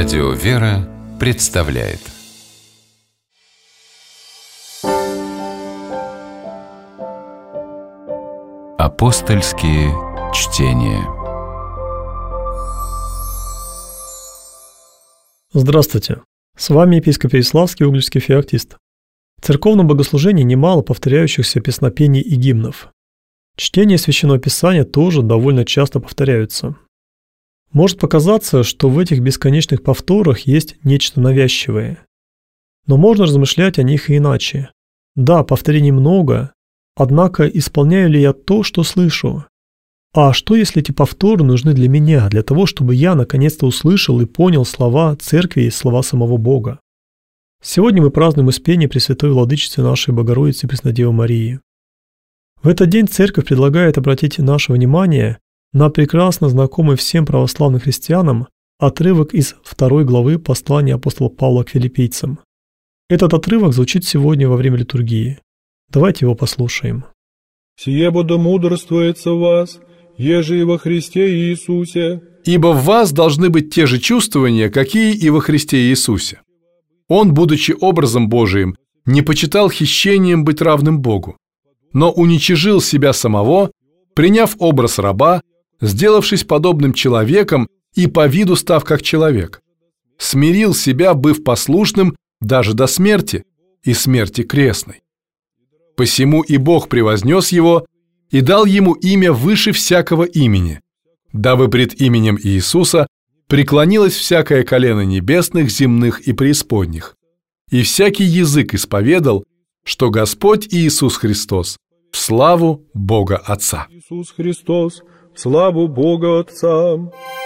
Радио «Вера» представляет Апостольские чтения. Здравствуйте! С вами епископ Переславский, угличский феоктист. В церковном богослужении немало повторяющихся песнопений и гимнов. Чтения Священного Писания тоже довольно часто повторяются. Может показаться, что в этих бесконечных повторах есть нечто навязчивое. Но можно размышлять о них и иначе. Да, повторений много, однако исполняю ли я то, что слышу? А что, если эти повторы нужны для меня, для того, чтобы я наконец-то услышал и понял слова Церкви и слова самого Бога? Сегодня мы празднуем Успение Пресвятой Владычицы нашей Богородицы Преснодевы Марии. В этот день Церковь предлагает обратить наше внимание на прекрасно знакомый всем православным христианам отрывок из 2 главы послания апостола Павла к филиппийцам. Этот отрывок звучит сегодня во время литургии. Давайте его послушаем. «Сие буду мудрствуется в вас, еже и во Христе Иисусе. Ибо в вас должны быть те же чувствования, какие и во Христе Иисусе. Он, будучи образом Божиим, не почитал хищением быть равным Богу, но уничижил себя самого, приняв образ раба, сделавшись подобным человеком и по виду став как человек. Смирил себя, быв послушным даже до смерти и смерти крестной. Посему и Бог превознес его и дал ему имя выше всякого имени, дабы пред именем Иисуса преклонилось всякое колено небесных, земных и преисподних, и всякий язык исповедал, что Господь Иисус Христос в славу Бога Отца». Иисус Христос, в славу Бога Отца.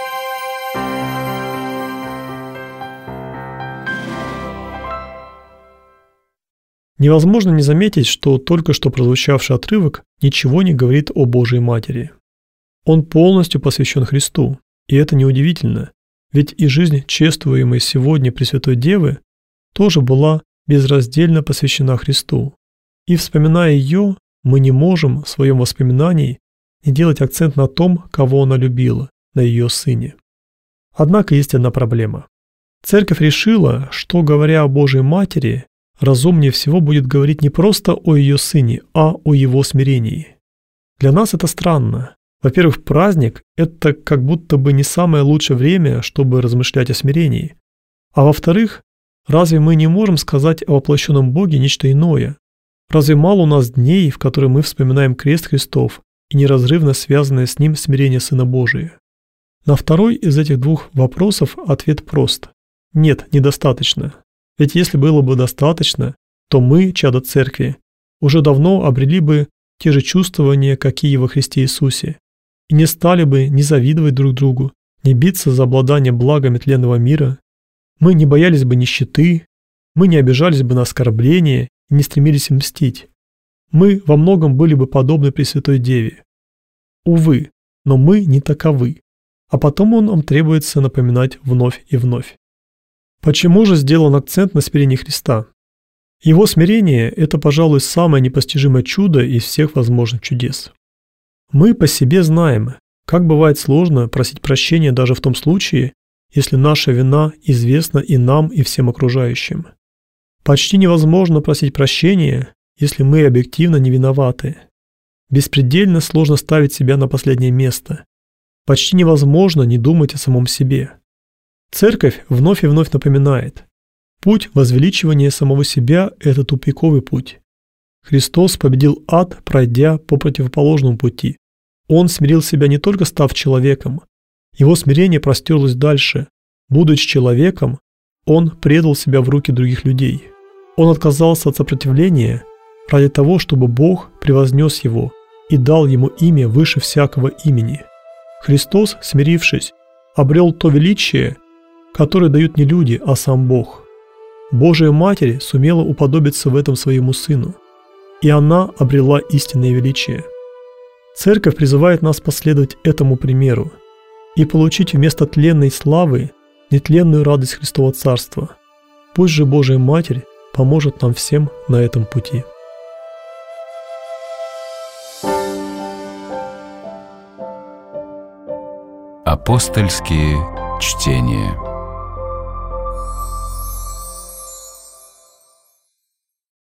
Невозможно не заметить, что только что прозвучавший отрывок ничего не говорит о Божией Матери. Он полностью посвящен Христу, и это неудивительно, ведь и жизнь чествуемой сегодня Пресвятой Девы тоже была безраздельно посвящена Христу. И вспоминая ее, мы не можем в своем воспоминании не делать акцент на том, кого она любила, на ее Сыне. Однако есть одна проблема. Церковь решила, что, говоря о Божией Матери, разумнее всего будет говорить не просто о ее Сыне, а о его смирении. Для нас это странно. Во-первых, праздник – это как будто бы не самое лучшее время, чтобы размышлять о смирении. А во-вторых, разве мы не можем сказать о воплощенном Боге нечто иное? Разве мало у нас дней, в которые мы вспоминаем крест Христов и неразрывно связанное с ним смирение Сына Божия? На второй из этих двух вопросов ответ прост. Нет, недостаточно. Ведь если было бы достаточно, то мы, чадо Церкви, уже давно обрели бы те же чувствования, какие во Христе Иисусе, и не стали бы ни завидовать друг другу, ни биться за обладание благами тленного мира. Мы не боялись бы нищеты, мы не обижались бы на оскорбления и не стремились мстить. Мы во многом были бы подобны Пресвятой Деве. Увы, но мы не таковы, а потому нам требуется напоминать вновь и вновь. Почему же сделан акцент на смирении Христа? Его смирение – это, пожалуй, самое непостижимое чудо из всех возможных чудес. Мы по себе знаем, как бывает сложно просить прощения даже в том случае, если наша вина известна и нам, и всем окружающим. Почти невозможно просить прощения, если мы объективно не виноваты. Беспредельно сложно ставить себя на последнее место. Почти невозможно не думать о самом себе. Церковь вновь и вновь напоминает: путь возвеличивания самого себя – это тупиковый путь. Христос победил ад, пройдя по противоположному пути. Он смирил себя не только став человеком. Его смирение простерлось дальше. Будучи человеком, Он предал себя в руки других людей. Он отказался от сопротивления ради того, чтобы Бог превознес Его и дал Ему имя выше всякого имени. Христос, смирившись, обрел то величие, которое дают не люди, а сам Бог. Божия Матерь сумела уподобиться в этом своему Сыну, и она обрела истинное величие. Церковь призывает нас последовать этому примеру и получить вместо тленной славы нетленную радость Христова Царства. Пусть же Божия Матерь поможет нам всем на этом пути. Апостольские чтения.